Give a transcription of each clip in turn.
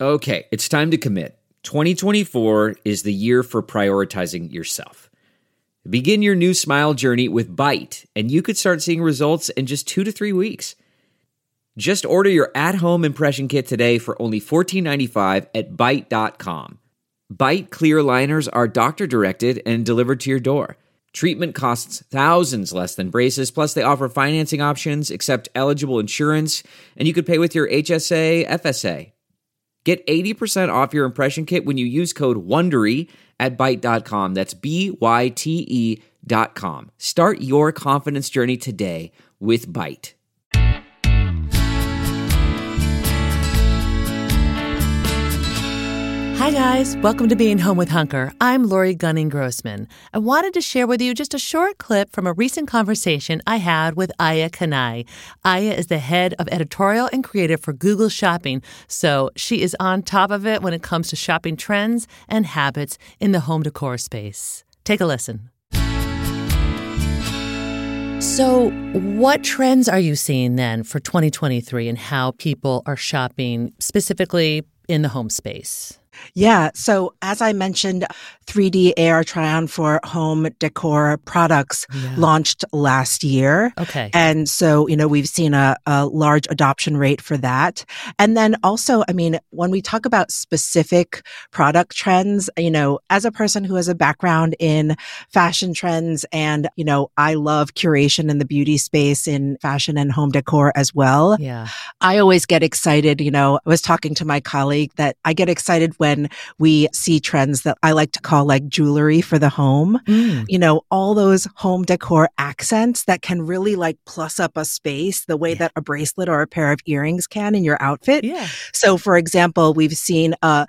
Okay, it's time to commit. 2024 is the year for prioritizing yourself. Begin your new smile journey with Byte, and you could start seeing results in just 2 to 3 weeks. Just order your at-home impression kit today for only $14.95 at Byte.com. Byte clear aligners are doctor-directed and delivered to your door. Treatment costs thousands less than braces, plus they offer financing options, accept eligible insurance, and you could pay with your HSA, FSA. Get 80% off your impression kit when you use code WONDERY at Byte.com. That's BYTE.com. Start your confidence journey today with Byte. Hi guys, welcome to Being Home with Hunker. I'm Lori Gunning-Grossman. I wanted to share with you just a short clip from a recent conversation I had with Aya Kanai. Aya is the head of editorial and creative for Google Shopping, so she is on top of it when it comes to shopping trends and habits in the home decor space. Take a listen. So what trends are you seeing then for 2023 and how people are shopping specifically in the home space? Yeah. So as I mentioned, 3D AR try-on for home decor products launched last year. Okay. And so, we've seen a large adoption rate for that. And then also, when we talk about specific product trends, as a person who has a background in fashion trends and, I love curation in the beauty space in fashion and home decor as well. Yeah. I always get excited. I was talking to my colleague that I get excited when we see trends that I like to call like jewelry for the home. All those home decor accents that can really like plus up a space the way that a bracelet or a pair of earrings can in your outfit. Yeah. So for example, we've seen a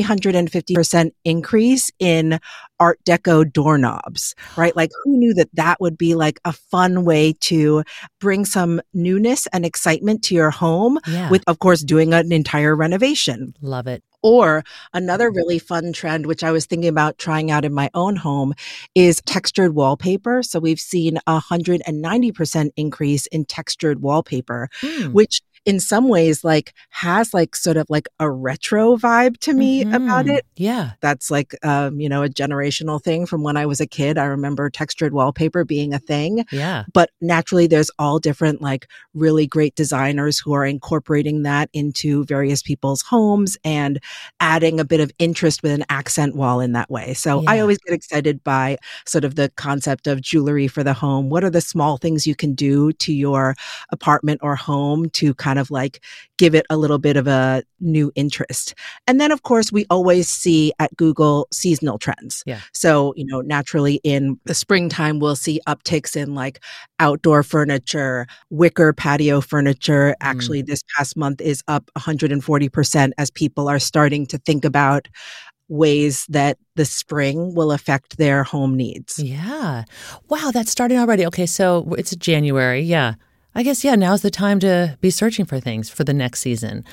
350% increase in Art Deco doorknobs, right? Like who knew that would be like a fun way to bring some newness and excitement to your home with, of course, doing an entire renovation. Love it. Or another really fun trend, which I was thinking about trying out in my own home, is textured wallpaper. So we've seen a 190% increase in textured wallpaper, which in some ways like has like sort of like a retro vibe to me about it. Yeah. That's like, a generational thing from when I was a kid. I remember textured wallpaper being a thing. Yeah. But naturally there's all different like really great designers who are incorporating that into various people's homes and adding a bit of interest with an accent wall in that way. So I always get excited by sort of the concept of jewelry for the home. What are the small things you can do to your apartment or home to kind of like give it a little bit of a new interest? And then of course we always see at Google seasonal trends. Yeah. So, naturally in the springtime, we'll see upticks in like outdoor furniture, wicker patio furniture. Actually, this past month is up 140% as people are starting to think about ways that the spring will affect their home needs. Yeah. Wow, that's starting already. Okay, so it's January. Yeah. I guess, now's the time to be searching for things for the next season.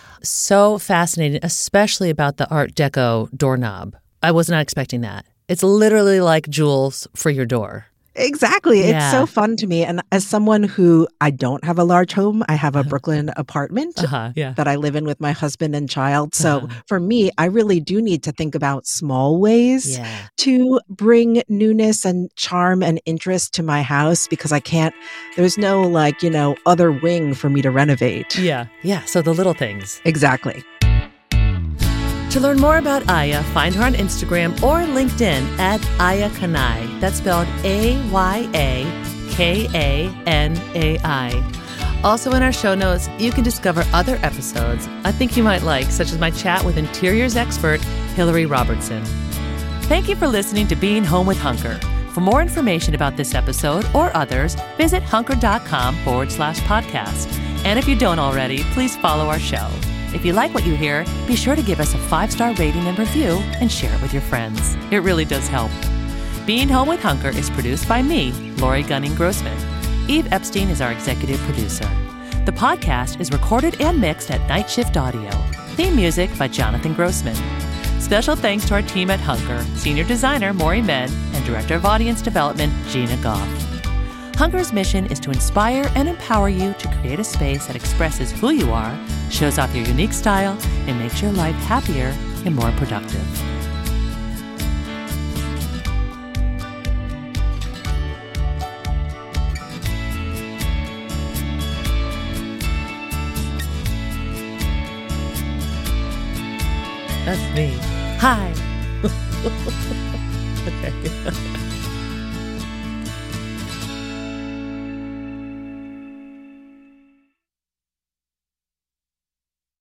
So fascinating, especially about the Art Deco doorknob. I was not expecting that. It's literally like jewels for your door. Exactly. It's so fun to me. And as someone who I don't have a large home, I have a Brooklyn apartment that I live in with my husband and child. So for me, I really do need to think about small ways to bring newness and charm and interest to my house because there's no like, other wing for me to renovate. Yeah. Yeah. So the little things. Exactly. To learn more about Aya, find her on Instagram or LinkedIn at Aya Kanai. That's spelled AYAKANAI. Also in our show notes, you can discover other episodes I think you might like, such as my chat with interiors expert Hillary Robertson. Thank you for listening to Being Home with Hunker. For more information about this episode or others, visit hunker.com/podcast. And if you don't already, please follow our show. If you like what you hear, be sure to give us a 5-star rating and review and share it with your friends. It really does help. Being Home with Hunker is produced by me, Lori Gunning-Grossman. Eve Epstein is our executive producer. The podcast is recorded and mixed at Night Shift Audio. Theme music by Jonathan Grossman. Special thanks to our team at Hunker, Senior Designer Maury Men, and Director of Audience Development Gina Goff. Hunker's mission is to inspire and empower you to create a space that expresses who you are shows off your unique style, and makes your life happier and more productive. That's me. Hi. Okay.